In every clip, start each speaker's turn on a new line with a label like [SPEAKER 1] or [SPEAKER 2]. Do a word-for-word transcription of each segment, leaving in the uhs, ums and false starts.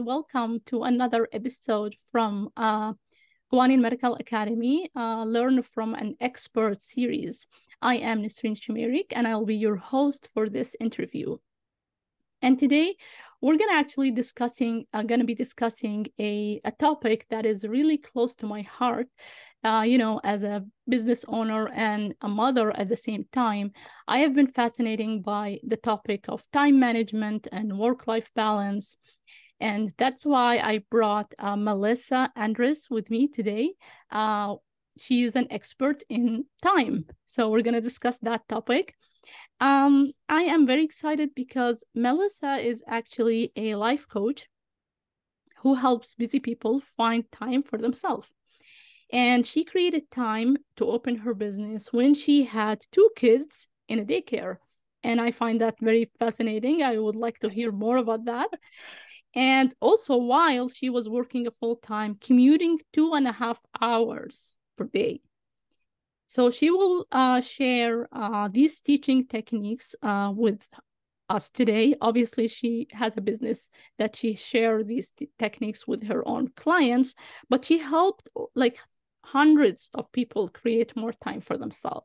[SPEAKER 1] welcome to another episode from uh, Guanin Medical Academy, uh, Learn from an Expert series. I am Nisreen Shumerik, and I'll be your host for this interview. And today, we're gonna actually discussing, uh, gonna be discussing a, a topic that is really close to my heart. Uh, you know, as a business owner and a mother at the same time, I have been fascinated by the topic of time management and work-life balance. And that's why I brought uh, Melissa Andres with me today. Uh, she is an expert in time. So we're gonna discuss that topic. Um, I am very excited because Melissa is actually a life coach who helps busy people find time for themselves. And she created time to open her business when she had two kids in a daycare. And I find that very fascinating. I would like to hear more about that. And also, while she was working a full time, commuting two and a half hours per day. So she will uh, share uh, these teaching techniques uh, with us today. Obviously, she has a business that she shares these t- techniques with her own clients, but she helped like hundreds of people create more time for themselves.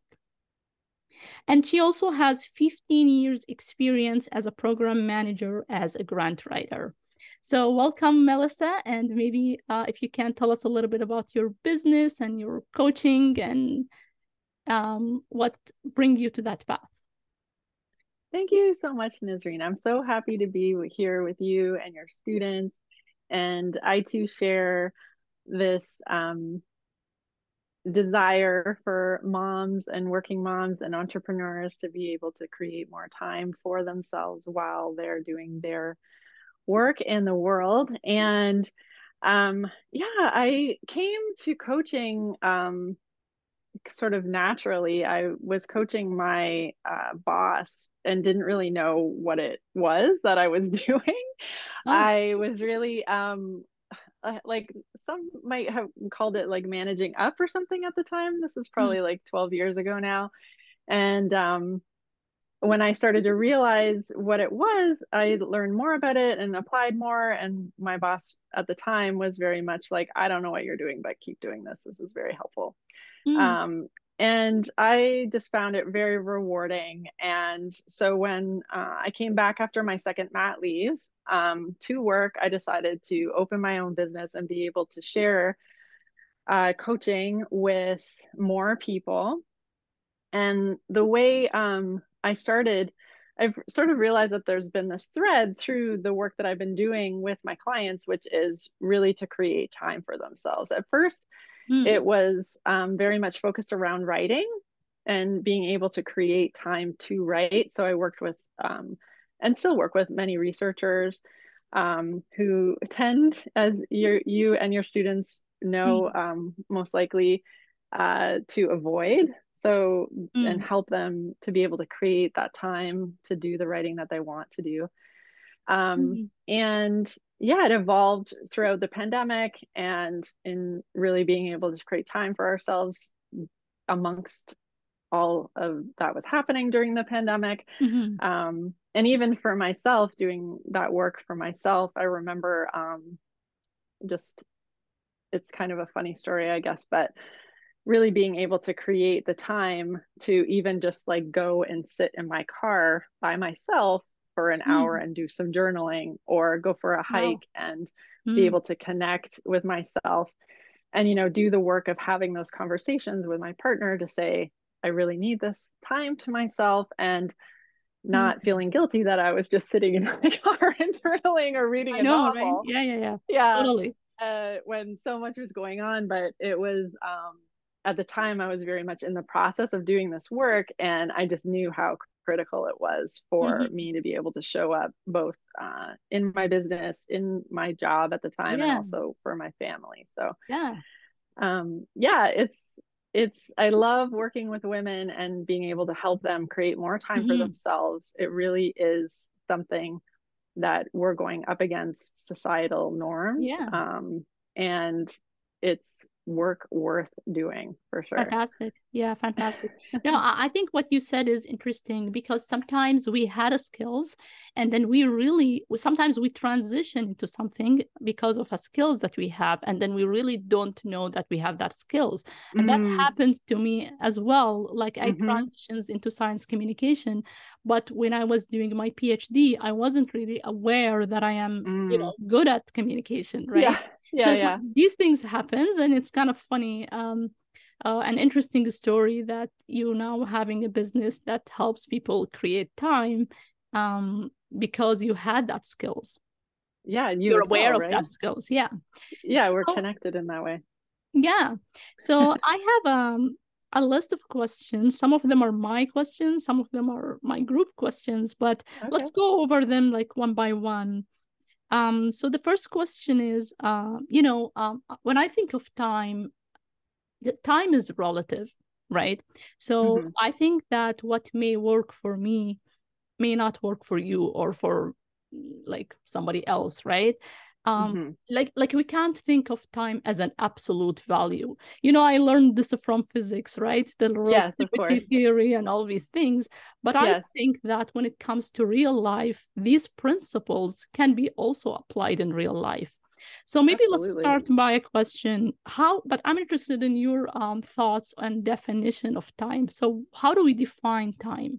[SPEAKER 1] And she also has fifteen years experience as a program manager, as a grant writer. So welcome, Melissa, and maybe uh, if you can tell us a little bit about your business and your coaching and um, what brings you to that path.
[SPEAKER 2] Thank you so much, Nisreen. I'm so happy to be here with you and your students. And I too share this um, desire for moms and working moms and entrepreneurs to be able to create more time for themselves while they're doing their work in the world. And um, yeah, I came to coaching um, sort of naturally. I was coaching my uh, boss and didn't really know what it was that I was doing.
[SPEAKER 1] Oh.
[SPEAKER 2] I was really um, uh, like some might have called it like managing up or something at the time. This is
[SPEAKER 1] Hmm.
[SPEAKER 2] probably like twelve years ago now. And um, when I started to realize what it was, I learned more about it and applied more. And my boss at the time was very much like, I don't know what you're doing, but keep doing this. This is very helpful.
[SPEAKER 1] Hmm.
[SPEAKER 2] Um, and I just found it very rewarding. And so when uh, I came back after my second mat leave um, to work, I decided to open my own business and be able to share uh, coaching with more people. And the way um, I started, I've sort of realized that there's been this thread through the work that I've been doing with my clients, which is really to create time for themselves. At first,
[SPEAKER 1] Hmm.
[SPEAKER 2] it was um, very much focused around writing and being able to create time to write. So I worked with um, and still work with many researchers um, who tend, as your, you and your students know,
[SPEAKER 1] Hmm.
[SPEAKER 2] um, most likely uh, to avoid. So, and
[SPEAKER 1] Hmm.
[SPEAKER 2] help them to be able to create that time to do the writing that they want to do. Um,
[SPEAKER 1] Hmm.
[SPEAKER 2] and yeah, it evolved throughout the pandemic and in really being able to create time for ourselves amongst all of that was happening during the pandemic.
[SPEAKER 1] Hmm.
[SPEAKER 2] Um, and even for myself, doing that work for myself, I remember um, just, it's kind of a funny story, I guess, but really being able to create the time to even just like go and sit in my car by myself for an hour
[SPEAKER 1] Hmm.
[SPEAKER 2] and do some journaling or go for a
[SPEAKER 1] Wow.
[SPEAKER 2] hike and be
[SPEAKER 1] Hmm.
[SPEAKER 2] able to connect with myself and you know do the work of having those conversations with my partner to say I really need this time to myself and
[SPEAKER 1] Hmm.
[SPEAKER 2] not feeling guilty that I was just sitting in my car and journaling or reading
[SPEAKER 1] I
[SPEAKER 2] a
[SPEAKER 1] know, right?
[SPEAKER 2] novel.
[SPEAKER 1] Yeah, yeah, yeah.
[SPEAKER 2] Yeah,
[SPEAKER 1] Totally.
[SPEAKER 2] uh, when so much was going on, but it was um, at the time I was very much in the process of doing this work, and I just knew how critical it was for
[SPEAKER 1] Hmm.
[SPEAKER 2] me to be able to show up both uh, in my business, in my job at the time, and
[SPEAKER 1] Yeah,
[SPEAKER 2] also for my family. So
[SPEAKER 1] yeah.
[SPEAKER 2] um, yeah, it's it's I love working with women and being able to help them create more time for
[SPEAKER 1] Hmm.
[SPEAKER 2] themselves. It really is something that we're going up against societal norms.
[SPEAKER 1] Yeah.
[SPEAKER 2] Um, and it's work worth doing, for sure.
[SPEAKER 1] Fantastic. Yeah, fantastic. No, I I think what you said is interesting because sometimes we had a skills and then we really, sometimes we transition into something because of a skills that we have. And then we really don't know that we have that skills. And that
[SPEAKER 2] Mm,
[SPEAKER 1] happened to me as well. Like I
[SPEAKER 2] mm-hmm,
[SPEAKER 1] transitions into science communication, but when I was doing my PhD, I wasn't really aware that I am, you
[SPEAKER 2] mm.
[SPEAKER 1] know, good at communication, right?
[SPEAKER 2] Yeah, yeah,
[SPEAKER 1] So, so
[SPEAKER 2] yeah.
[SPEAKER 1] these things happens and it's kind of funny. Um, uh, an interesting story that you now having a business that helps people create time um, because you had that skills.
[SPEAKER 2] Yeah, and you
[SPEAKER 1] You're
[SPEAKER 2] as well,
[SPEAKER 1] aware of
[SPEAKER 2] right?
[SPEAKER 1] that skills. Yeah.
[SPEAKER 2] Yeah, we're
[SPEAKER 1] So
[SPEAKER 2] connected in that way.
[SPEAKER 1] yeah. So I have um, a list of questions. Some of them are my questions, some of them are my group questions, but
[SPEAKER 2] Okay.
[SPEAKER 1] let's go over them like one by one. Um, so the first question is, uh, you know, um, when I think of time, the time is relative, right? So
[SPEAKER 2] Mm-hmm,
[SPEAKER 1] I think that what may work for me may not work for you or for like somebody else, right? Um,
[SPEAKER 2] mm-hmm.
[SPEAKER 1] like like we can't think of time as an absolute value. You know, I learned this from physics, right? The
[SPEAKER 2] Yes, of
[SPEAKER 1] relativity
[SPEAKER 2] course.
[SPEAKER 1] theory and all these things. But I
[SPEAKER 2] Yes,
[SPEAKER 1] think that when it comes to real life, these principles can be also applied in real life. So maybe let's
[SPEAKER 2] absolutely.
[SPEAKER 1] start by a question. How, but I'm interested in your um, thoughts and definition of time. So how do we define time?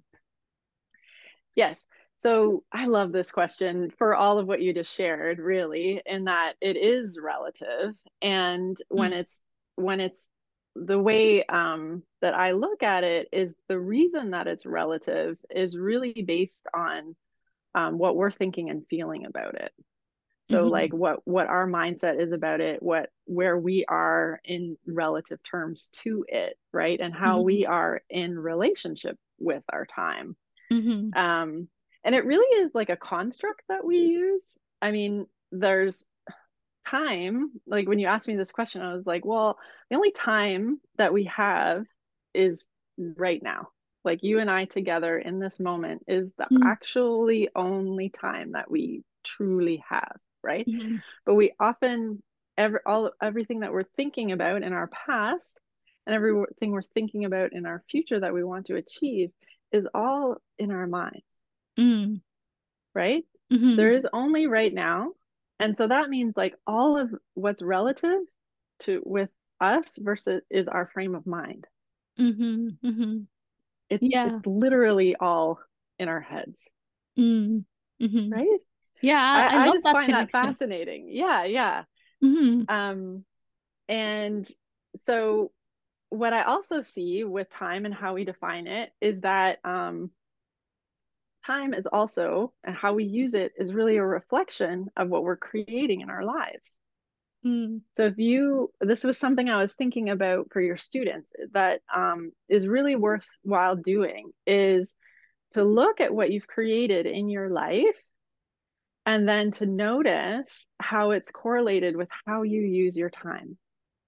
[SPEAKER 2] Yes. So I love this question for all of what you just shared, really, in that it is relative. And when
[SPEAKER 1] Mm,
[SPEAKER 2] it's when it's the way um, that I look at it is the reason that it's relative is really based on um, what we're thinking and feeling about it. So
[SPEAKER 1] mhm,
[SPEAKER 2] like what what our mindset is about it, what where we are in relative terms to it, right? And how
[SPEAKER 1] mhm,
[SPEAKER 2] we are in relationship with our time.
[SPEAKER 1] mhm,
[SPEAKER 2] Um, and it really is like a construct that we use. I mean, there's time, like when you asked me this question, I was like, well, the only time that we have is right now. Like you and I together in this moment is the
[SPEAKER 1] mhm,
[SPEAKER 2] actually only time that we truly have, right?
[SPEAKER 1] mhm,
[SPEAKER 2] But we often every all everything that we're thinking about in our past and everything we're thinking about in our future that we want to achieve is all in our mind,
[SPEAKER 1] mm,
[SPEAKER 2] right? There
[SPEAKER 1] mhm,
[SPEAKER 2] is only right now. And so that means like all of what's relative to with us versus is our frame of mind.
[SPEAKER 1] mhm, mhm.
[SPEAKER 2] It's
[SPEAKER 1] Yeah.
[SPEAKER 2] it's literally all in our heads,
[SPEAKER 1] Mm, mhm.
[SPEAKER 2] right?
[SPEAKER 1] Yeah,
[SPEAKER 2] I,
[SPEAKER 1] I, I
[SPEAKER 2] I
[SPEAKER 1] love
[SPEAKER 2] just
[SPEAKER 1] that
[SPEAKER 2] find that
[SPEAKER 1] connection.
[SPEAKER 2] fascinating. Yeah, yeah.
[SPEAKER 1] Mhm,
[SPEAKER 2] Um, and so what I also see with time and how we define it is that um, time is also, and how we use it is really a reflection of what we're creating in our lives.
[SPEAKER 1] mm,
[SPEAKER 2] So if you, this was something I was thinking about for your students that um, is really worthwhile doing is to look at what you've created in your life and then to notice how it's correlated with how you use your time.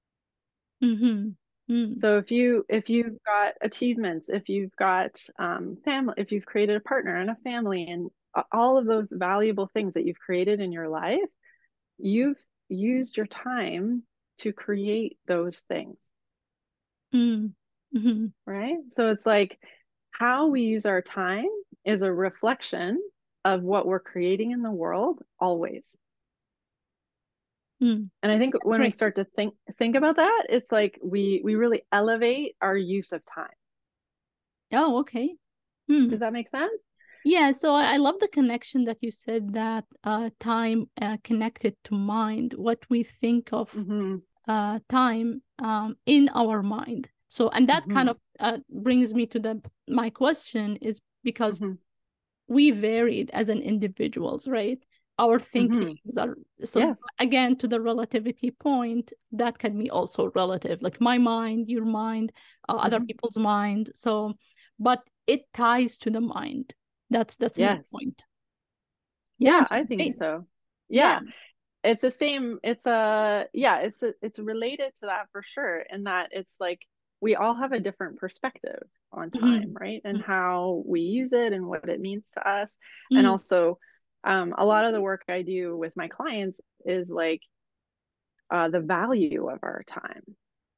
[SPEAKER 1] mhm, mm,
[SPEAKER 2] So if you if you've got achievements, if you've got um, family, if you've created a partner and a family, and all of those valuable things that you've created in your life, you've used your time to create those things,
[SPEAKER 1] mm, mhm,
[SPEAKER 2] right? So it's like how we use our time is a reflection of what we're creating in the world always.
[SPEAKER 1] mm.
[SPEAKER 2] And I think when we
[SPEAKER 1] Great.
[SPEAKER 2] start to think think about that, it's like we we really elevate our use of time.
[SPEAKER 1] Oh, okay. Hmm.
[SPEAKER 2] Does that make sense?
[SPEAKER 1] Yeah, so I, I love the connection that you said that uh, time uh, connected to mind, what we think of
[SPEAKER 2] Mm-hmm.
[SPEAKER 1] uh, time um, in our mind. So, and that kind
[SPEAKER 2] Mm-hmm.
[SPEAKER 1] of uh, brings me to the my question is because
[SPEAKER 2] Mm-hmm.
[SPEAKER 1] we varied as an individuals, right? Our
[SPEAKER 2] Mm-hmm.
[SPEAKER 1] thinkings are so
[SPEAKER 2] Yes.
[SPEAKER 1] again to the relativity point, that can be also relative, like my mind, your mind, uh, other
[SPEAKER 2] Mm-hmm.
[SPEAKER 1] people's mind. So, but it ties to the mind. That's that's my
[SPEAKER 2] Yes.
[SPEAKER 1] point. Yeah,
[SPEAKER 2] Yeah, I
[SPEAKER 1] that's
[SPEAKER 2] think
[SPEAKER 1] great.
[SPEAKER 2] so.
[SPEAKER 1] Yeah.
[SPEAKER 2] Yeah. It's the same. It's a, yeah, it's a, it's related to that for sure. In that it's like we all have a different perspective on time,
[SPEAKER 1] Mhm.
[SPEAKER 2] right? And how we use it and what it means to us. And
[SPEAKER 1] Mm,
[SPEAKER 2] also, um, a lot of the work I do with my clients is like uh, the value of our time.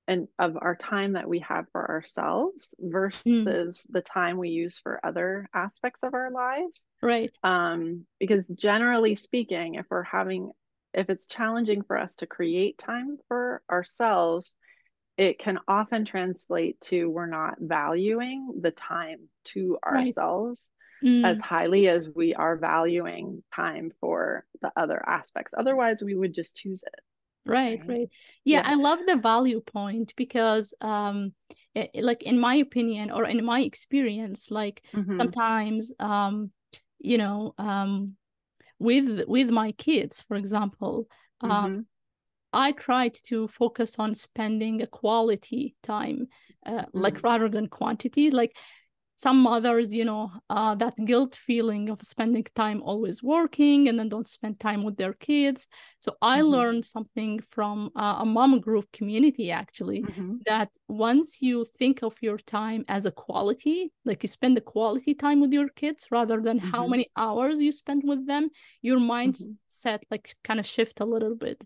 [SPEAKER 2] and of our time that we have for ourselves
[SPEAKER 1] Mm,
[SPEAKER 2] versus the time we use for other aspects of our lives.
[SPEAKER 1] right.
[SPEAKER 2] Um, because generally speaking, if we're having, if it's challenging for us to create time for ourselves, it can often translate to we're not valuing the time to
[SPEAKER 1] Right.
[SPEAKER 2] ourselves as
[SPEAKER 1] Mm,
[SPEAKER 2] highly as we are valuing time for the other aspects. Otherwise, we would just choose it,
[SPEAKER 1] right,
[SPEAKER 2] right?
[SPEAKER 1] right. Yeah,
[SPEAKER 2] Yeah.
[SPEAKER 1] I love the value point because um it, like in my opinion or in my experience, like
[SPEAKER 2] Mm-hmm.
[SPEAKER 1] sometimes um you know um with with my kids, for example, um
[SPEAKER 2] Mm-hmm.
[SPEAKER 1] I tried to focus on spending a quality time, uh, like rather than quantity. Like some mothers, you know, uh, that guilt feeling of spending time always working and then don't spend time with their kids. So I
[SPEAKER 2] Mm-hmm.
[SPEAKER 1] learned something from uh, a mom group community actually,
[SPEAKER 2] Mm-hmm.
[SPEAKER 1] that once you think of your time as a quality, like you spend the quality time with your kids rather than how
[SPEAKER 2] Mm-hmm.
[SPEAKER 1] many hours you spend with them, your
[SPEAKER 2] Mm-hmm.
[SPEAKER 1] mindset like kind of shift a little bit.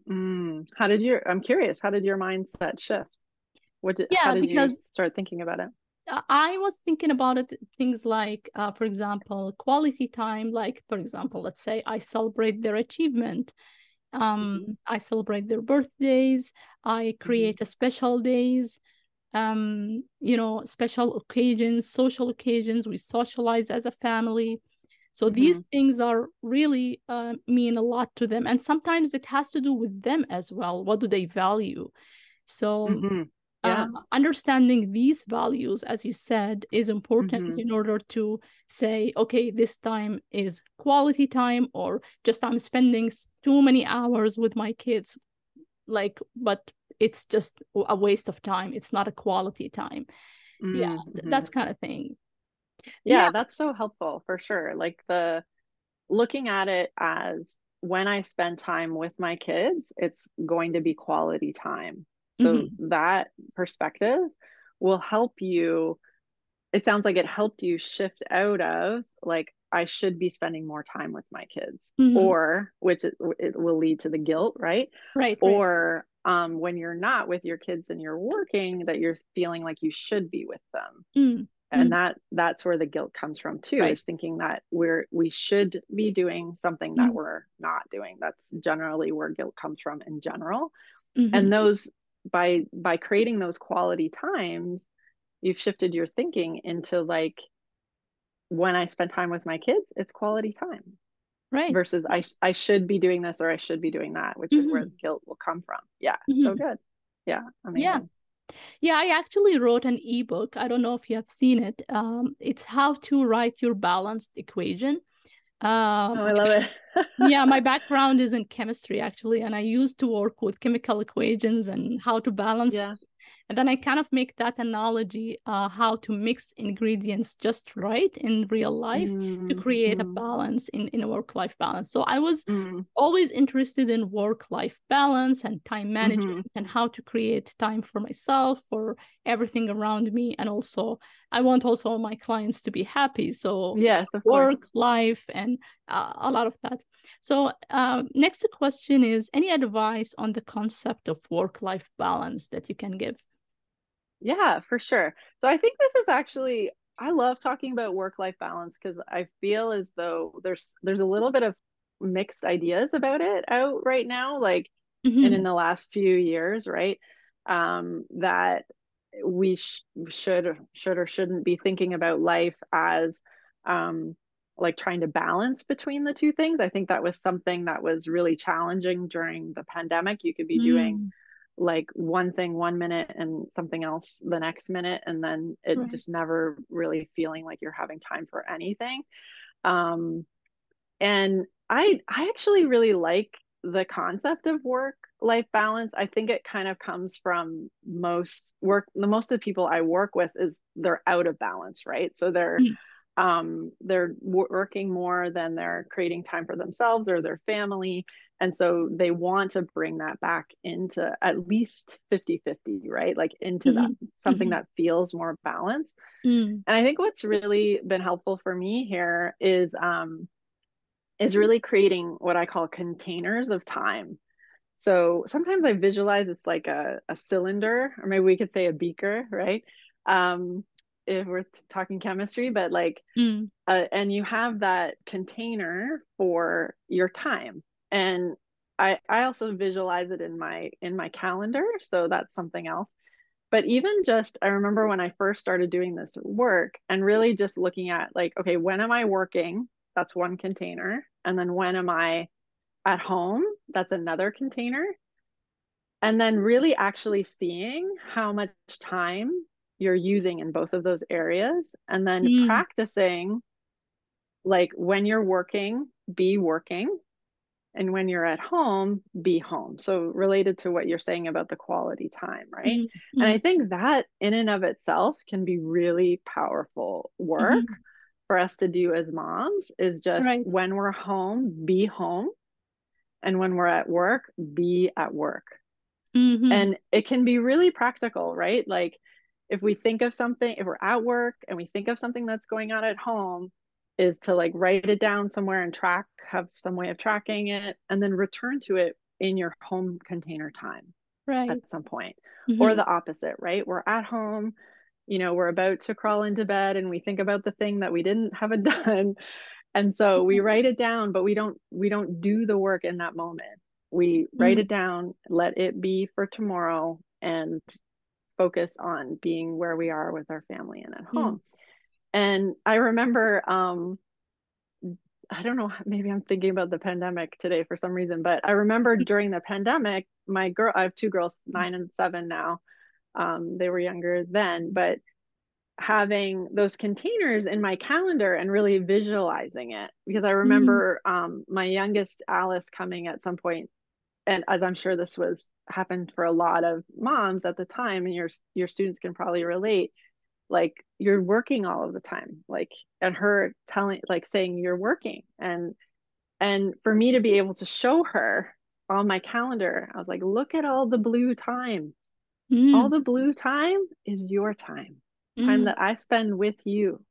[SPEAKER 2] Mm. How did your, I'm curious, how did your mindset shift? What did, how
[SPEAKER 1] Yeah,
[SPEAKER 2] did you
[SPEAKER 1] because
[SPEAKER 2] start thinking about it?
[SPEAKER 1] uh, I was thinking about it, things like, uh, for example, quality time. Like, for example, let's say I celebrate their achievement. Um,
[SPEAKER 2] Mm-hmm.
[SPEAKER 1] I celebrate their birthdays. I
[SPEAKER 2] Mm-hmm.
[SPEAKER 1] create a special days, um, you know, special occasions, social occasions. We socialize as a family. So
[SPEAKER 2] Mm-hmm.
[SPEAKER 1] these things are really uh, mean a lot to them. And sometimes it has to do with them as well. What do they value? So
[SPEAKER 2] Mm-hmm.
[SPEAKER 1] uh,
[SPEAKER 2] Yeah.
[SPEAKER 1] understanding these values, as you said, is important
[SPEAKER 2] Mm-hmm.
[SPEAKER 1] in order to say, okay, this time is quality time, or just I'm spending too many hours with my kids, like, but it's just a waste of time. It's not a quality time. Yeah,
[SPEAKER 2] Mm-hmm.
[SPEAKER 1] that's kind of thing. Yeah.
[SPEAKER 2] Yeah, that's so helpful for sure. Like the looking at it as when I spend time with my kids, it's going to be quality time. So
[SPEAKER 1] Hmm.
[SPEAKER 2] that perspective will help you. It sounds like it helped you shift out of like, I should be spending more time with my kids,
[SPEAKER 1] Hmm.
[SPEAKER 2] or which it, it will lead to the guilt, right?
[SPEAKER 1] Right, right.
[SPEAKER 2] Or um, when you're not with your kids and you're working, that you're feeling like you should be with them,
[SPEAKER 1] Mm.
[SPEAKER 2] and
[SPEAKER 1] Mm.
[SPEAKER 2] that that's where the guilt comes from too,
[SPEAKER 1] Right.
[SPEAKER 2] is thinking that we're we should be doing something that
[SPEAKER 1] Mm.
[SPEAKER 2] we're not doing. That's generally where guilt comes from in general.
[SPEAKER 1] Hmm.
[SPEAKER 2] And those, by by creating those quality times, you've shifted your thinking into like, when I spend time with my kids, it's quality time
[SPEAKER 1] Right.
[SPEAKER 2] versus i i should be doing this or I should be doing that, which is where
[SPEAKER 1] Hmm.
[SPEAKER 2] the guilt will come from. Yeah, so
[SPEAKER 1] Hmm.
[SPEAKER 2] good. Yeah,
[SPEAKER 1] Yeah.
[SPEAKER 2] amazing.
[SPEAKER 1] Yeah, I actually wrote an ebook. I don't know if you have seen it. Um, it's how to write your balanced equation. Uh,
[SPEAKER 2] Oh, I
[SPEAKER 1] my
[SPEAKER 2] love
[SPEAKER 1] back-
[SPEAKER 2] it.
[SPEAKER 1] yeah, my background is in chemistry actually, and I used to work with chemical equations and how to balance.
[SPEAKER 2] Yeah.
[SPEAKER 1] And then I kind of make that analogy, uh, how to mix ingredients just right in real life to create a
[SPEAKER 2] Mm-hmm.
[SPEAKER 1] balance in, in a work-life balance. So I was
[SPEAKER 2] Mm-hmm.
[SPEAKER 1] always interested in work-life balance and time management
[SPEAKER 2] Mm-hmm.
[SPEAKER 1] and how to create time for myself, for everything around me. And also, I want also my clients to be happy. So
[SPEAKER 2] Yes, of course.
[SPEAKER 1] work, life, and uh, a lot of that. So uh, next question is, any advice on the concept of work-life balance that you can give?
[SPEAKER 2] Yeah, for sure. So I think this is actually, I love talking about work-life balance because I feel as though there's there's a little bit of mixed ideas about it out right now, like, and in
[SPEAKER 1] Mhm.
[SPEAKER 2] the last few years, right? Um, that we sh should should or shouldn't be thinking about life as um like trying to balance between the two things. I think that was something that was really challenging during the pandemic. You could be doing
[SPEAKER 1] Mm,
[SPEAKER 2] like one thing one minute and something else the next minute, and then it
[SPEAKER 1] right.
[SPEAKER 2] just never really feeling like you're having time for anything. um and i i actually really like the concept of work life balance. I think it kind of comes from most work, the most of the people I work with is they're out of balance, right? So they're
[SPEAKER 1] Mm,
[SPEAKER 2] um, they're working more than they're creating time for themselves or their family. And so they want to bring that back into at least fifty fifty, right? Like into that
[SPEAKER 1] mhm,
[SPEAKER 2] something
[SPEAKER 1] mhm,
[SPEAKER 2] that feels more balanced.
[SPEAKER 1] mm,
[SPEAKER 2] And I think what's really been helpful for me here is um, is really creating what I call containers of time. So sometimes I visualize it's like a, a cylinder, or maybe we could say a beaker, right? Um, if we're talking chemistry, but like,
[SPEAKER 1] Mm.
[SPEAKER 2] uh, and you have that container for your time. And I I also visualize it in my in my calendar, so that's something else. But even just, I remember when I first started doing this work and really just looking at like, okay, when am I working? That's one container. And then when am I at home? That's another container. And then really actually seeing how much time you're using in both of those areas. And then
[SPEAKER 1] Mm.
[SPEAKER 2] practicing like when you're working, be working. And when you're at home, be home. So related to what you're saying about the quality time, right?
[SPEAKER 1] Mm.
[SPEAKER 2] And I
[SPEAKER 1] Mm.
[SPEAKER 2] think that in and of itself can be really powerful work
[SPEAKER 1] Mhm.
[SPEAKER 2] for us to do as moms is just
[SPEAKER 1] Right.
[SPEAKER 2] when we're home, be home. And when we're at work, be at work.
[SPEAKER 1] Mhm.
[SPEAKER 2] And it can be really practical, right? Like if we think of something, if we're at work and we think of something that's going on at home, is to like write it down somewhere and track, have some way of tracking it, and then return to it in your home container time at
[SPEAKER 1] Right.
[SPEAKER 2] some point. Or
[SPEAKER 1] Mhm.
[SPEAKER 2] the opposite, right? We're at home, you know, we're about to crawl into bed and we think about the thing that we didn't have it done. And so we write it down, but we don't we don't do the work in that moment. We write
[SPEAKER 1] Mm.
[SPEAKER 2] it down, let it be for tomorrow, and focus on being where we are with our family and at
[SPEAKER 1] Mm.
[SPEAKER 2] home. And I remember, um, I don't know, maybe I'm thinking about the pandemic today for some reason, but I remember during the pandemic, my girl, I have two girls, nine and seven now. Um, they were younger then, but having those containers in my calendar and really visualizing it because I
[SPEAKER 1] Mm.
[SPEAKER 2] remember um, my youngest Alice coming at some point, and as I'm sure this was happened for a lot of moms at the time, and your your students can probably relate. Like you're working all of the time, like and her telling, like saying you're working, and and for me to be able to show her on my calendar, I was like, look at all the blue time. All
[SPEAKER 1] Mm.
[SPEAKER 2] the blue time is your time, time
[SPEAKER 1] Mm.
[SPEAKER 2] that I spend with you.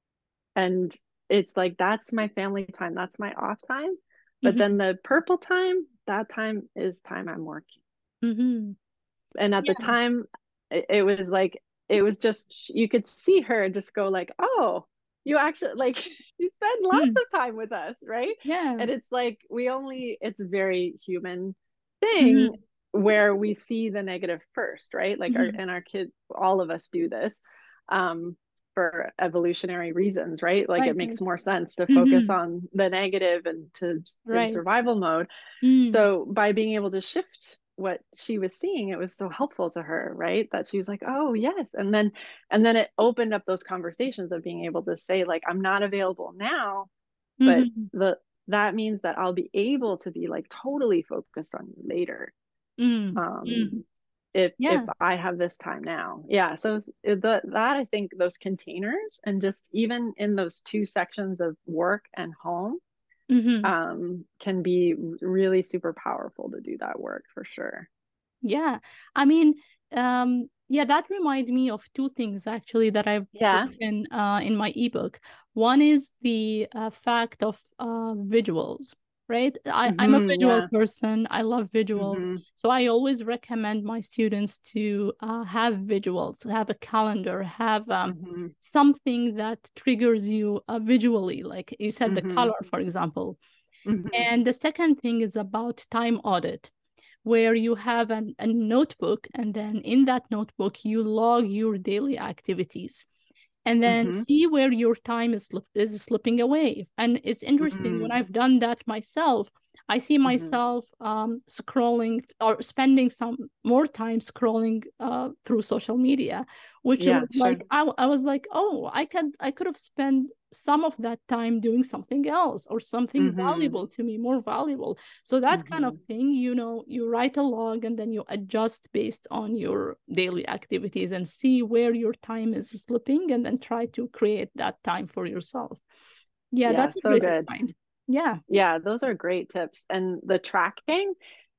[SPEAKER 2] And it's like that's my family time, that's my off time. But then
[SPEAKER 1] Mhm.
[SPEAKER 2] the purple time, that time is time I'm working.
[SPEAKER 1] Mhm.
[SPEAKER 2] And at the
[SPEAKER 1] Yeah.
[SPEAKER 2] time it, it was like it was just you could see her just go like, oh, you actually like you spend lots
[SPEAKER 1] Mm.
[SPEAKER 2] of time with us, right?
[SPEAKER 1] Yeah.
[SPEAKER 2] And it's like we only it's a very human thing
[SPEAKER 1] Mhm.
[SPEAKER 2] where we see the negative first, right? Like our
[SPEAKER 1] Mhm.
[SPEAKER 2] and our kids, all of us do this. Um, for evolutionary reasons, right? Like
[SPEAKER 1] Right.
[SPEAKER 2] it makes
[SPEAKER 1] Right.
[SPEAKER 2] more sense to focus
[SPEAKER 1] Mhm.
[SPEAKER 2] on the negative and to in
[SPEAKER 1] Right.
[SPEAKER 2] survival mode.
[SPEAKER 1] Mm.
[SPEAKER 2] So by being able to shift what she was seeing, it was so helpful to her, right? That she was like, oh yes. And then and then it opened up those conversations of being able to say, like, I'm not available now, but
[SPEAKER 1] Mhm.
[SPEAKER 2] the that means that I'll be able to be like totally focused on you later.
[SPEAKER 1] Mm. Mm.
[SPEAKER 2] Um, if if
[SPEAKER 1] Yeah.
[SPEAKER 2] I have this time now. Yeah. So the, that I think those containers and just even in those two sections of work and home
[SPEAKER 1] Mhm.
[SPEAKER 2] um, can be really super powerful to do that work for sure.
[SPEAKER 1] Yeah. I mean, um, yeah, that reminds me of two things actually that I've
[SPEAKER 2] Yeah.
[SPEAKER 1] written uh, in my ebook. One is the uh, fact of uh, visuals, right? I, I'm a
[SPEAKER 2] Hmm.
[SPEAKER 1] visual
[SPEAKER 2] Yeah.
[SPEAKER 1] person. I love visuals.
[SPEAKER 2] Hmm.
[SPEAKER 1] So I always recommend my students to uh, have visuals, have a calendar, have um,
[SPEAKER 2] Hmm.
[SPEAKER 1] something that triggers you uh, visually, like you said, the
[SPEAKER 2] Hmm.
[SPEAKER 1] color, for example.
[SPEAKER 2] Hmm.
[SPEAKER 1] And the second thing is about time audit, where you have an, a notebook, and then in that notebook, you log your daily activities and then
[SPEAKER 2] Hmm.
[SPEAKER 1] see where your time is, slip, is slipping away. And it's interesting, when
[SPEAKER 2] Hmm.
[SPEAKER 1] I've done that myself, I see
[SPEAKER 2] Hmm.
[SPEAKER 1] myself um, scrolling or spending some more time scrolling uh, through social media, which
[SPEAKER 2] Yeah,
[SPEAKER 1] was
[SPEAKER 2] sure.
[SPEAKER 1] like, I, I was like, oh, I could, I could have spent some of that time doing something else or something
[SPEAKER 2] Hmm.
[SPEAKER 1] valuable to me, more valuable. So that kind of
[SPEAKER 2] Hmm.
[SPEAKER 1] thing, you know, you write a log and then you adjust based on your daily activities and see where your time is slipping and then try to create that time for yourself. Yeah,
[SPEAKER 2] Yeah,
[SPEAKER 1] that's a
[SPEAKER 2] so
[SPEAKER 1] great
[SPEAKER 2] good.
[SPEAKER 1] insight. Yeah.
[SPEAKER 2] Yeah, those are great tips. And the tracking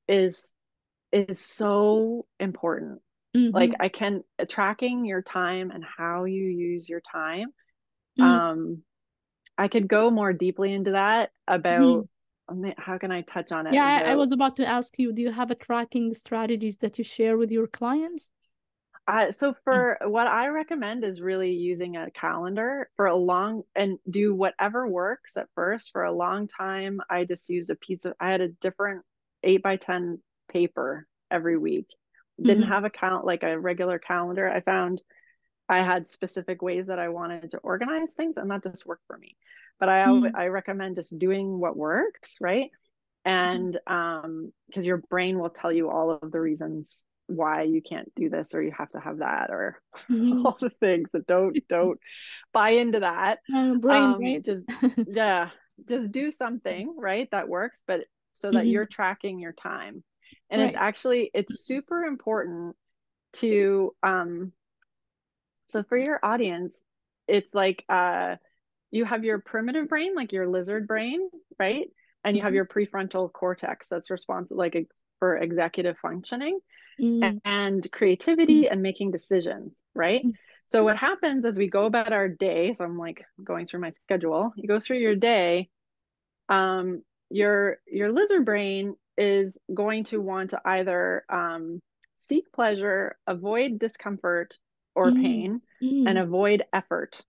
[SPEAKER 2] is is so important. Like
[SPEAKER 1] Mm-hmm.
[SPEAKER 2] I can tracking your time and how you use your time.
[SPEAKER 1] Mm-hmm.
[SPEAKER 2] Um, I could go more deeply into that about how can I touch on it
[SPEAKER 1] Yeah, I, I
[SPEAKER 2] without
[SPEAKER 1] was about to ask you, do you have a tracking strategies that you share with your clients?
[SPEAKER 2] Uh, so
[SPEAKER 1] Mm.
[SPEAKER 2] for what I recommend is really using a calendar for a long and do whatever works at first. For a long time, I just used a piece of, I had a different eight by ten paper every week. Didn't
[SPEAKER 1] Mm-hmm.
[SPEAKER 2] have a count like a regular calendar. I found I had specific ways that I wanted to organize things, and that just worked for me. But I
[SPEAKER 1] Mm.
[SPEAKER 2] I recommend just doing what works, right? And um, because your brain will tell you all of the reasons why you can't do this or you have to have that or
[SPEAKER 1] Mm-hmm.
[SPEAKER 2] all the things that don't don't buy into that.
[SPEAKER 1] Uh, brain,
[SPEAKER 2] Um,
[SPEAKER 1] right?
[SPEAKER 2] just yeah, just do something, right, that works, but so that
[SPEAKER 1] Mm-hmm.
[SPEAKER 2] you're tracking your time. And it's
[SPEAKER 1] Right.
[SPEAKER 2] actually it's super important to um so for your audience, it's like uh you have your primitive brain, like your lizard brain, right? And you have
[SPEAKER 1] Mm-hmm.
[SPEAKER 2] your prefrontal cortex that's responsible like for executive functioning
[SPEAKER 1] Mm-hmm.
[SPEAKER 2] and creativity and making decisions, right? So what happens as we go about our day, so I'm like going through my schedule, you go through your day, um, your your lizard brain is going to want to either um, seek pleasure, avoid discomfort or
[SPEAKER 1] Mm-hmm.
[SPEAKER 2] pain, and
[SPEAKER 1] Mm-hmm.
[SPEAKER 2] avoid effort.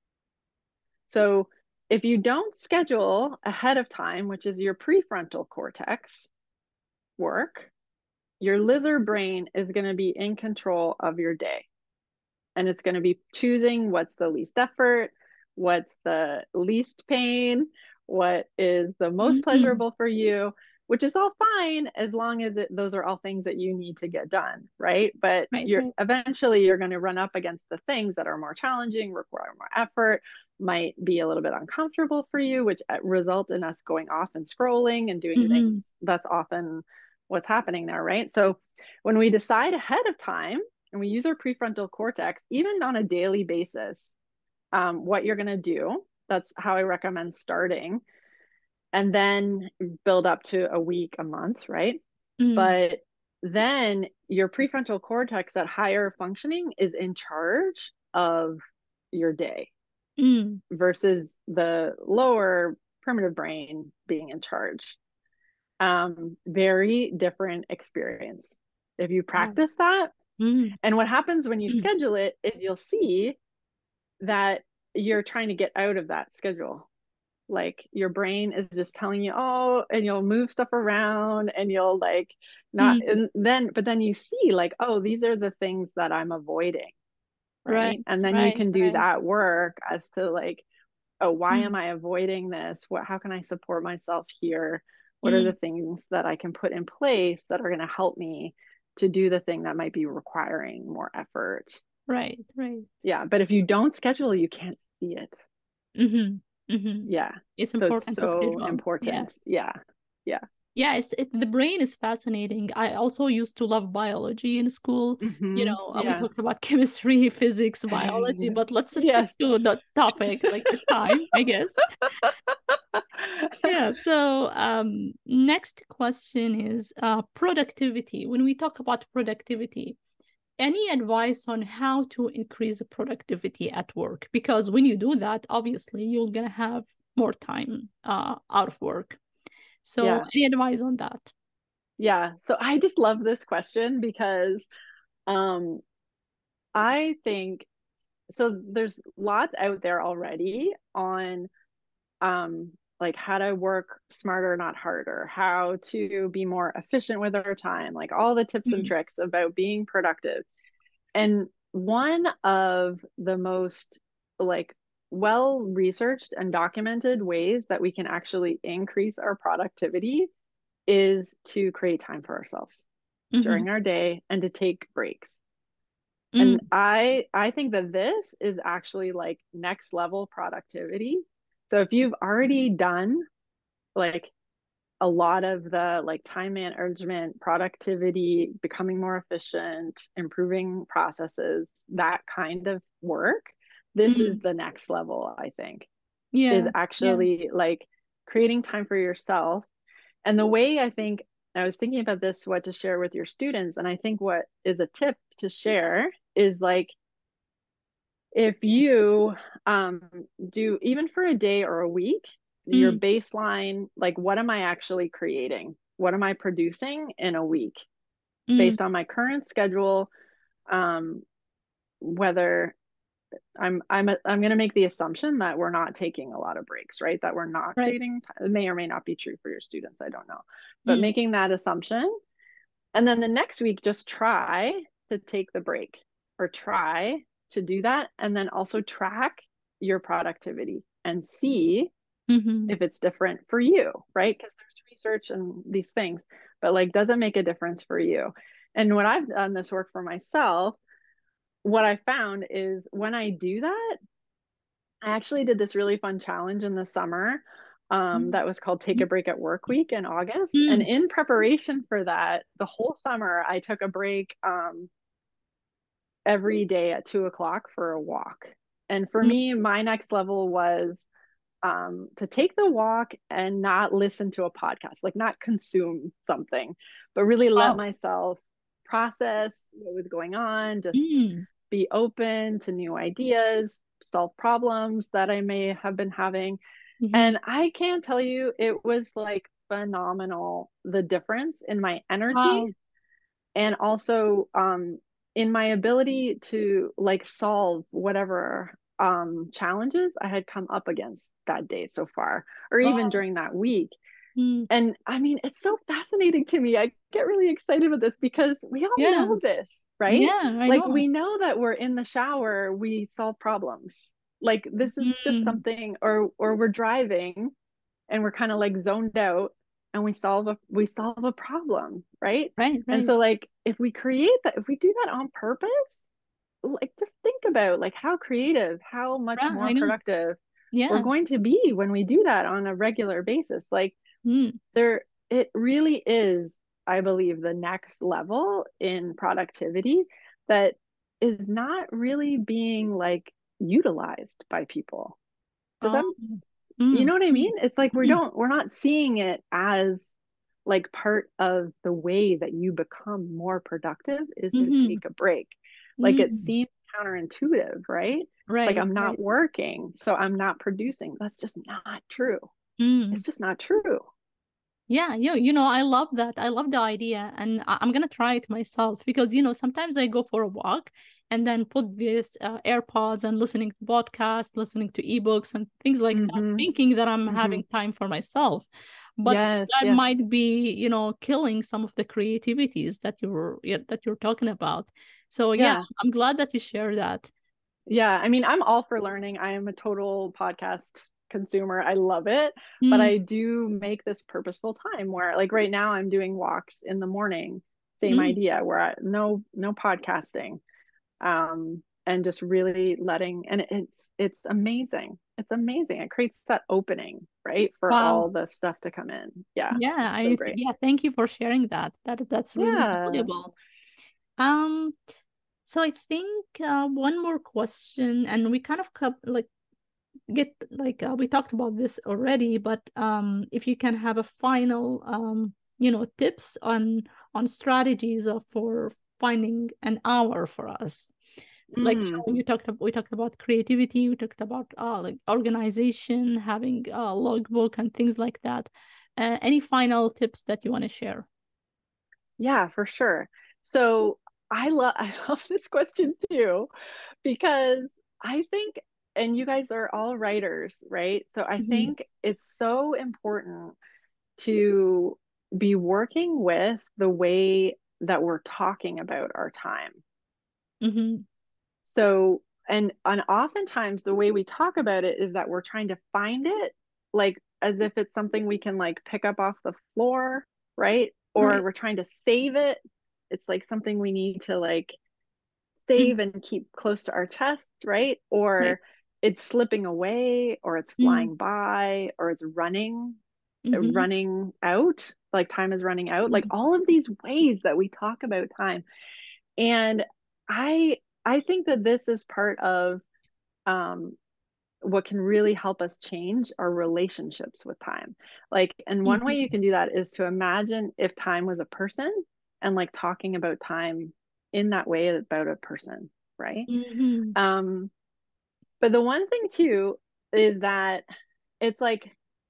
[SPEAKER 2] So if you don't schedule ahead of time, which is your prefrontal cortex work, your lizard brain is going to be in control of your day. And it's going to be choosing what's the least effort, what's the least pain, what is the most
[SPEAKER 1] Mm-hmm.
[SPEAKER 2] pleasurable for you, which is all fine as long as it, those are all things that you need to get done, right? But
[SPEAKER 1] Right,
[SPEAKER 2] you're
[SPEAKER 1] right.
[SPEAKER 2] eventually you're going to run up against the things that are more challenging, require more effort, might be a little bit uncomfortable for you, which uh, result in us going off and scrolling and doing
[SPEAKER 1] Mm-hmm.
[SPEAKER 2] things. That's often what's happening there, right? So when we decide ahead of time and we use our prefrontal cortex, even on a daily basis, um, what you're going to do. That's how I recommend starting. And then build up to a week, a month, right?
[SPEAKER 1] Mm-hmm.
[SPEAKER 2] But then your prefrontal cortex at higher functioning is in charge of your day
[SPEAKER 1] Mm-hmm.
[SPEAKER 2] versus the lower primitive brain being in charge. Um, very different experience. If you
[SPEAKER 1] Wow.
[SPEAKER 2] practice that,
[SPEAKER 1] Mm-hmm.
[SPEAKER 2] and what happens when you schedule it is you'll see that you're trying to get out of that schedule. Like your brain is just telling you, oh, and you'll move stuff around and you'll like not,
[SPEAKER 1] Mm-hmm.
[SPEAKER 2] and then, but then you see like, oh, these are the things that I'm avoiding.
[SPEAKER 1] Right,
[SPEAKER 2] Right. And then you
[SPEAKER 1] right,
[SPEAKER 2] can do
[SPEAKER 1] right.
[SPEAKER 2] that work as to like, oh, why am
[SPEAKER 1] Mm-hmm.
[SPEAKER 2] I avoiding this? What, how can I support myself here? What are the
[SPEAKER 1] Mm-hmm.
[SPEAKER 2] things that I can put in place that are going to help me to do the thing that might be requiring more effort?
[SPEAKER 1] Right, right.
[SPEAKER 2] Yeah, but if you don't schedule, you can't see it.
[SPEAKER 1] Mm-hmm. Mm-hmm.
[SPEAKER 2] Yeah.
[SPEAKER 1] It's
[SPEAKER 2] So it's
[SPEAKER 1] important to
[SPEAKER 2] so
[SPEAKER 1] schedule. Yeah.
[SPEAKER 2] important. Yeah. Yeah.
[SPEAKER 1] Yeah, it's it, the brain is fascinating. I also used to love biology in school. You
[SPEAKER 2] Hmm.
[SPEAKER 1] know, uh, we
[SPEAKER 2] Yeah.
[SPEAKER 1] talked about chemistry, physics, biology, but let's just stick
[SPEAKER 2] Yes.
[SPEAKER 1] to the topic, like the time, I guess. Yeah, so um, next question is uh, productivity. When we talk about productivity, any advice on how to increase the productivity at work? Because when you do that, obviously you're gonna have more time uh, out of work. So
[SPEAKER 2] Yeah.
[SPEAKER 1] any advice on that?
[SPEAKER 2] Yeah. So I just love this question because um I think so there's lots out there already on um like how to work smarter, not harder, how to be more efficient with our time, like all the tips and
[SPEAKER 1] Mm,
[SPEAKER 2] tricks about being productive. And one of the most like well researched and documented ways that we can actually increase our productivity is to create time for ourselves
[SPEAKER 1] mhm,
[SPEAKER 2] during our day and to take breaks. And
[SPEAKER 1] mm,
[SPEAKER 2] I I think that this is actually like next level productivity. So if you've already done like a lot of the like time management, productivity, becoming more efficient, improving processes, that kind of work, this is
[SPEAKER 1] mm.
[SPEAKER 2] the next level, I think, is
[SPEAKER 1] Yeah, yeah.
[SPEAKER 2] actually like creating time for yourself. And the way I think I was thinking about this, what to share with your students, and I think what is a tip to share is like if you um, do even for a day or a week, your
[SPEAKER 1] Mm,
[SPEAKER 2] baseline, like what am I actually creating? What am I producing in a week
[SPEAKER 1] mm,
[SPEAKER 2] based on my current schedule? Um, whether I'm I'm a, I'm going to make the assumption that we're not taking a lot of breaks, right? That we're not
[SPEAKER 1] right.
[SPEAKER 2] creating. It may or may not be true for your students. I don't know, but
[SPEAKER 1] Mm,
[SPEAKER 2] making that assumption, and then the next week just try to take the break or try to do that, and then also track your productivity and see
[SPEAKER 1] mm-hmm.
[SPEAKER 2] if it's different for you, right? Because there's research and these things, but like, does it make a difference for you? And when I've done this work for myself, what I found is when I do that, I actually did this really fun challenge in the summer um,
[SPEAKER 1] Mm,
[SPEAKER 2] that was called Take a Break at Work Week in August. And
[SPEAKER 1] mm,
[SPEAKER 2] in preparation for that, the whole summer, I took a break um, every day at two o'clock for a walk. And for
[SPEAKER 1] mm.
[SPEAKER 2] me, my next level was um, to take the walk and not listen to a podcast, like not consume something, but really let
[SPEAKER 1] Wow.
[SPEAKER 2] myself process what was going on, just
[SPEAKER 1] Mm,
[SPEAKER 2] be open to new ideas, solve problems that I may have been having.
[SPEAKER 1] mm-hmm.
[SPEAKER 2] And I can tell you, it was like phenomenal the difference in my energy
[SPEAKER 1] Wow.
[SPEAKER 2] and also um, in my ability to like solve whatever um, challenges I had come up against that day so far, or even
[SPEAKER 1] Wow.
[SPEAKER 2] during that week.
[SPEAKER 1] Mm,
[SPEAKER 2] And I mean, it's so fascinating to me. I get really excited with this because we all
[SPEAKER 1] yeah.
[SPEAKER 2] know this, right?
[SPEAKER 1] Yeah, I
[SPEAKER 2] Like,
[SPEAKER 1] know.
[SPEAKER 2] we know that we're in the shower, we solve problems. Like, this is just
[SPEAKER 1] Mm,
[SPEAKER 2] something, or or we're driving and we're kind of like zoned out and we solve a we solve a problem, right?
[SPEAKER 1] right,
[SPEAKER 2] And
[SPEAKER 1] right.
[SPEAKER 2] so like if we create that, if we do that on purpose, like just think about like how creative, how much
[SPEAKER 1] Yeah, I
[SPEAKER 2] more
[SPEAKER 1] know.
[SPEAKER 2] productive we're
[SPEAKER 1] Yeah.
[SPEAKER 2] going to be when we do that on a regular basis. Like
[SPEAKER 1] Mm,
[SPEAKER 2] there it really is, I believe, the next level in productivity that is not really being like utilized by people. Does that
[SPEAKER 1] oh,
[SPEAKER 2] you
[SPEAKER 1] mm,
[SPEAKER 2] know what I
[SPEAKER 1] mm,
[SPEAKER 2] mean? It's like we
[SPEAKER 1] mm,
[SPEAKER 2] don't we're not seeing it as like part of the way that you become more productive is to
[SPEAKER 1] mm-hmm,
[SPEAKER 2] take a break. Like it
[SPEAKER 1] mm,
[SPEAKER 2] seems counterintuitive, right? It's like
[SPEAKER 1] right,
[SPEAKER 2] I'm not
[SPEAKER 1] right.
[SPEAKER 2] working, so I'm not producing. That's just not true.
[SPEAKER 1] Mm.
[SPEAKER 2] It's just not true.
[SPEAKER 1] Yeah, you you know, I love that. I love the idea, and I, I'm gonna try it myself because you know sometimes I go for a walk and then put this uh, AirPods and listening to podcasts, listening to ebooks and things like that,
[SPEAKER 2] Mm-hmm.
[SPEAKER 1] thinking that I'm
[SPEAKER 2] Mm-hmm.
[SPEAKER 1] having time for myself, but
[SPEAKER 2] Yes,
[SPEAKER 1] that
[SPEAKER 2] yes.
[SPEAKER 1] might be you know killing some of the creativities that you're yeah, that you're talking about. So yeah,
[SPEAKER 2] Yeah.
[SPEAKER 1] I'm glad that you share that.
[SPEAKER 2] Yeah, I mean, I'm all for learning. I am a total podcast consumer. I love it, but
[SPEAKER 1] Mm,
[SPEAKER 2] I do make this purposeful time where like right now I'm doing walks in the morning. Same
[SPEAKER 1] mm,
[SPEAKER 2] idea where I, no no podcasting. Um and just really letting and it's it's amazing. It's amazing. It creates that opening, right, for
[SPEAKER 1] wow.
[SPEAKER 2] all the stuff to come in. Yeah,
[SPEAKER 1] Yeah,
[SPEAKER 2] it's so
[SPEAKER 1] I
[SPEAKER 2] great.
[SPEAKER 1] yeah, thank you for sharing that. That that's really
[SPEAKER 2] Yeah.
[SPEAKER 1] valuable. Um, so I think uh, one more question, and we kind of co- like get like uh, we talked about this already, but um, if you can have a final um, you know, tips on on strategies of for finding an hour for us. Like you
[SPEAKER 2] Mm.
[SPEAKER 1] know, you talked about we talked about creativity, we talked about uh like organization, having a logbook and things like that. Uh, any final tips that you want to share?
[SPEAKER 2] Yeah, for sure. So I love I love this question too, because I think, and you guys are all writers, right? So I
[SPEAKER 1] Mm-hmm.
[SPEAKER 2] think it's so important to be working with the way that we're talking about our time.
[SPEAKER 1] Mm-hmm.
[SPEAKER 2] So, and and oftentimes the way we talk about it is that we're trying to find it, like as if it's something we can like pick up off the floor, right? Or
[SPEAKER 1] Right.
[SPEAKER 2] we're trying to save it. It's like something we need to like
[SPEAKER 1] Mm-hmm.
[SPEAKER 2] save and keep close to our chests, right?
[SPEAKER 1] Right.
[SPEAKER 2] Or it's slipping away, or it's flying by, or it's running, uh,
[SPEAKER 1] Mm-hmm.
[SPEAKER 2] running out, like time is running out. Like all of these ways that we talk about time. And I I think that this is part of um what can really help us change our relationships with time. Like, and one way you
[SPEAKER 1] Mm-hmm.
[SPEAKER 2] can do that is to imagine if time was a person and like talking about time in that way about a person, right?
[SPEAKER 1] Mm-hmm.
[SPEAKER 2] Um, but the one thing too is that it's like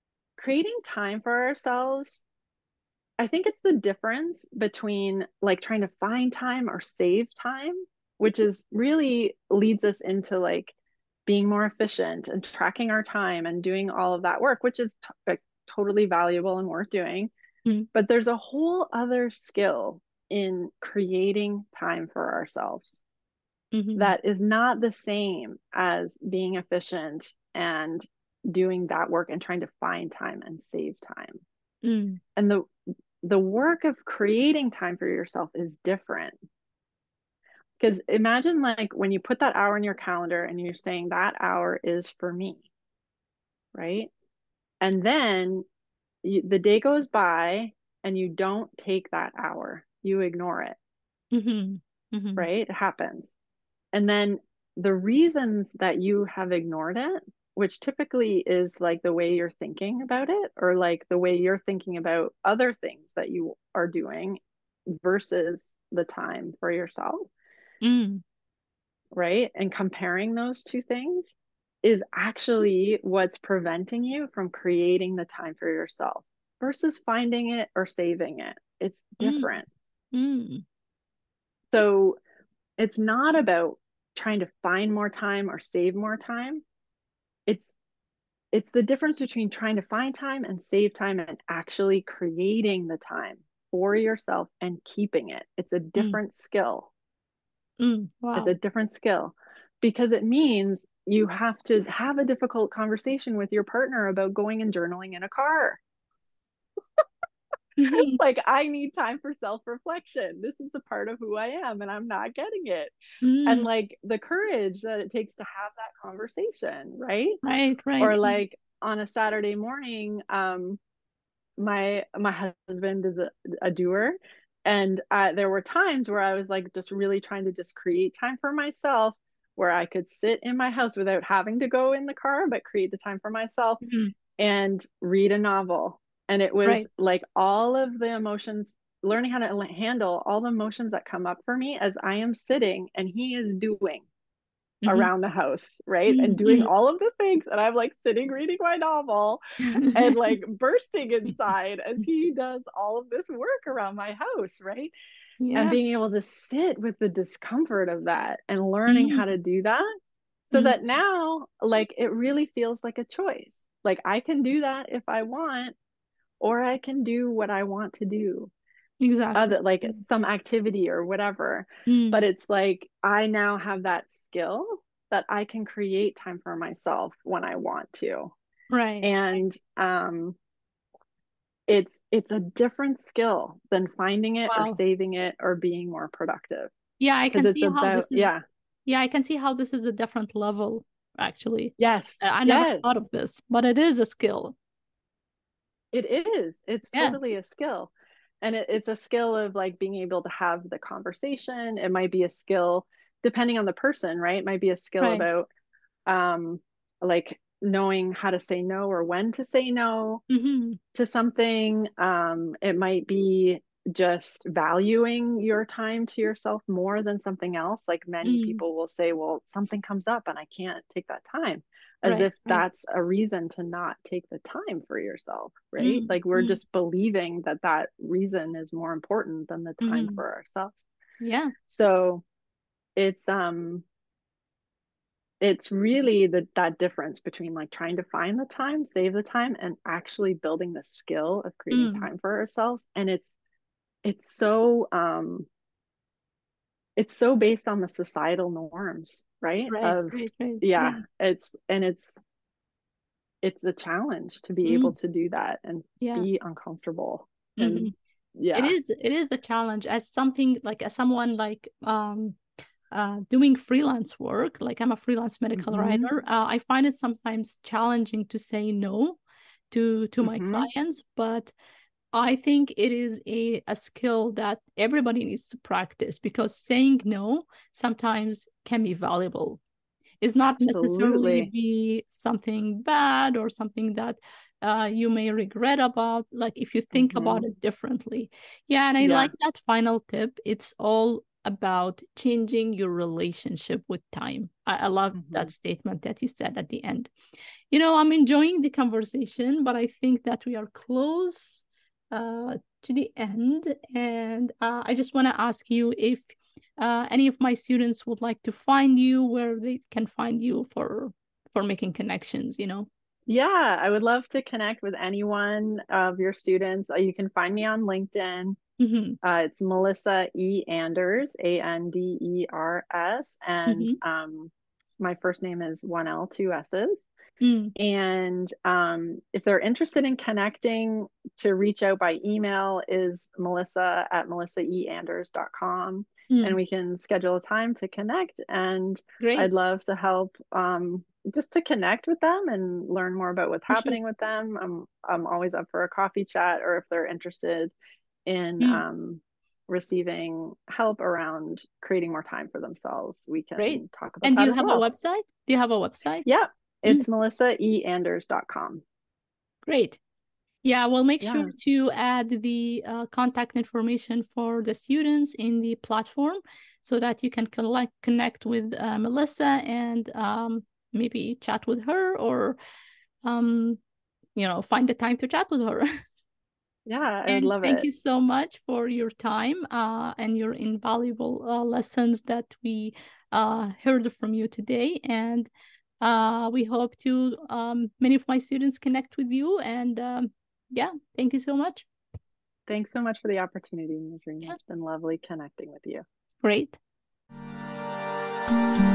[SPEAKER 2] creating time for ourselves, I think it's the difference between like trying to find time or save time, which is really leads us into like being more efficient and tracking our time and doing all of that work, which is t- like, totally valuable and worth doing.
[SPEAKER 1] Mm.
[SPEAKER 2] But there's a whole other skill in creating time for ourselves
[SPEAKER 1] Mm-hmm.
[SPEAKER 2] that is not the same as being efficient and doing that work and trying to find time and save time.
[SPEAKER 1] Mm.
[SPEAKER 2] And the the work of creating time for yourself is different. Because imagine like when you put that hour in your calendar and you're saying that hour is for me, right? And then you, the day goes by and you don't take that hour, you ignore it,
[SPEAKER 1] Mm-hmm. Mm-hmm.
[SPEAKER 2] right? It happens. And then the reasons that you have ignored it, which typically is like the way you're thinking about it, or like the way you're thinking about other things that you are doing versus the time for yourself,
[SPEAKER 1] Mm.
[SPEAKER 2] right? And comparing those two things is actually what's preventing you from creating the time for yourself versus finding it or saving it. It's
[SPEAKER 1] Mm.
[SPEAKER 2] different.
[SPEAKER 1] Mm.
[SPEAKER 2] So it's not about trying to find more time or save more time. It's it's the difference between trying to find time and save time and actually creating the time for yourself and keeping it. It's a
[SPEAKER 1] Mm.
[SPEAKER 2] different skill.
[SPEAKER 1] Mm.
[SPEAKER 2] It's
[SPEAKER 1] Wow.
[SPEAKER 2] a different skill because it means you have to have a difficult conversation with your partner about going and journaling in a car.
[SPEAKER 1] Mm-hmm.
[SPEAKER 2] Like, I need time for self-reflection. This is a part of who I am and I'm not getting it. And
[SPEAKER 1] Mm.
[SPEAKER 2] like the courage that it takes to have that conversation, right?
[SPEAKER 1] Right, right.
[SPEAKER 2] Or like on a Saturday morning, um, my my husband is a, a doer, and uh, there were times where I was like just really trying to just create time for myself where I could sit in my house without having to go in the car, but create the time for myself
[SPEAKER 1] Mm-hmm.
[SPEAKER 2] and read a novel. And it was
[SPEAKER 1] Right.
[SPEAKER 2] like all of the emotions, learning how to handle all the emotions that come up for me as I am sitting and he is doing
[SPEAKER 1] Mm-hmm.
[SPEAKER 2] around the house, right? And doing
[SPEAKER 1] Mm-hmm.
[SPEAKER 2] all of the things. And I'm like sitting reading my novel and like bursting inside as he does all of this work around my house, right? And
[SPEAKER 1] Yeah.
[SPEAKER 2] being able to sit with the discomfort of that and learning how to
[SPEAKER 1] Mm.
[SPEAKER 2] do that so
[SPEAKER 1] Mm.
[SPEAKER 2] that now, like, it really feels like a choice. Like, I can do that if I want, or I can do what I want to do,
[SPEAKER 1] Exactly.
[SPEAKER 2] other like some activity or whatever.
[SPEAKER 1] Mm.
[SPEAKER 2] But it's like I now have that skill that I can create time for myself when I want to.
[SPEAKER 1] Right.
[SPEAKER 2] And um it's it's a different skill than finding it or
[SPEAKER 1] Wow.
[SPEAKER 2] saving it or being more productive,
[SPEAKER 1] Yeah, I
[SPEAKER 2] because
[SPEAKER 1] can
[SPEAKER 2] it's
[SPEAKER 1] see how
[SPEAKER 2] about,
[SPEAKER 1] this is,
[SPEAKER 2] yeah,
[SPEAKER 1] yeah, I can see how this is a different level, actually.
[SPEAKER 2] yes,
[SPEAKER 1] I I never
[SPEAKER 2] yes,
[SPEAKER 1] thought of this, but it is a skill.
[SPEAKER 2] it is, it's
[SPEAKER 1] Yeah.
[SPEAKER 2] totally a skill. And it, it's a skill of like being able to have the conversation. It might be a skill depending on the person, right? It might be a skill
[SPEAKER 1] Right.
[SPEAKER 2] about um like knowing how to say no or when to say no
[SPEAKER 1] Mm-hmm.
[SPEAKER 2] to something. Um, it might be just valuing your time to yourself more than something else. Like many
[SPEAKER 1] Mm.
[SPEAKER 2] people will say, well, something comes up and I can't take that time, as
[SPEAKER 1] Right.
[SPEAKER 2] if
[SPEAKER 1] Right.
[SPEAKER 2] that's a reason to not take the time for yourself, right?
[SPEAKER 1] Mm.
[SPEAKER 2] Like we're
[SPEAKER 1] Mm.
[SPEAKER 2] just believing that that reason is more important than the time
[SPEAKER 1] Mm-hmm.
[SPEAKER 2] for ourselves.
[SPEAKER 1] Yeah.
[SPEAKER 2] So it's um it's really the that difference between like trying to find the time, save the time, and actually building the skill of creating
[SPEAKER 1] Mm.
[SPEAKER 2] time for ourselves. And it's it's so um it's so based on the societal norms, right?
[SPEAKER 1] Right.
[SPEAKER 2] Of,
[SPEAKER 1] Right. Right.
[SPEAKER 2] yeah,
[SPEAKER 1] Yeah.
[SPEAKER 2] it's and it's it's a challenge to be able
[SPEAKER 1] Mm.
[SPEAKER 2] to do that and
[SPEAKER 1] Yeah.
[SPEAKER 2] be uncomfortable.
[SPEAKER 1] Mm-hmm.
[SPEAKER 2] And
[SPEAKER 1] It
[SPEAKER 2] yeah.
[SPEAKER 1] is, it is a challenge as something like as someone like um uh, doing freelance work, like I'm a freelance medical
[SPEAKER 2] Mm-hmm.
[SPEAKER 1] writer, uh, I find it sometimes challenging to say no to to my
[SPEAKER 2] Mm-hmm.
[SPEAKER 1] clients, but I think it is a, a skill that everybody needs to practice because saying no sometimes can be valuable. It's not necessarily
[SPEAKER 2] Absolutely.
[SPEAKER 1] be something bad or something that uh, you may regret about, like if you think
[SPEAKER 2] Mm-hmm.
[SPEAKER 1] about it differently. Yeah, and I
[SPEAKER 2] Yeah.
[SPEAKER 1] like that final tip. It's all about changing your relationship with time. I, I love mm-hmm. that statement that you said at the end. You know, I'm enjoying the conversation, but I think that we are close uh, to the end. And uh, I just want to ask you if uh, any of my students would like to find you, where they can find you for for making connections, you know?
[SPEAKER 2] Yeah, I would love to connect with anyone of your students. Uh, you can find me on LinkedIn. Mm-hmm. Uh, it's Melissa E. Anders, A N D E R S. And mm-hmm. um, my first name is one L, two S's. Mm. And um, if they're interested in connecting, to reach out by email is melissa at melissa e anders dot com. Mm. And we can schedule a time to connect. And Great. I'd love to help um, just to connect with them and learn more about what's for happening sure. with them. I'm, I'm always up for a coffee chat, or if they're interested in mm. um, receiving help around creating more time for themselves, we can Great. talk about
[SPEAKER 1] and
[SPEAKER 2] that
[SPEAKER 1] do you
[SPEAKER 2] as
[SPEAKER 1] have
[SPEAKER 2] well.
[SPEAKER 1] a website? Do you have a website?
[SPEAKER 2] Yeah, it's mm. melissa e anders dot com.
[SPEAKER 1] Great. Yeah, we'll make yeah. sure to add the uh, contact information for the students in the platform so that you can collect, connect with uh, Melissa and um, maybe chat with her, or, um, you know, find the time to chat with her.
[SPEAKER 2] Yeah, I
[SPEAKER 1] and
[SPEAKER 2] would love
[SPEAKER 1] thank
[SPEAKER 2] it.
[SPEAKER 1] you so much for your time uh, and your invaluable uh, lessons that we uh, heard from you today. And uh, we hope to um, many of my students connect with you. And um, yeah, thank you so much.
[SPEAKER 2] Thanks so much for the opportunity, Nazreen. Yeah. It's been lovely connecting with you.
[SPEAKER 1] Great.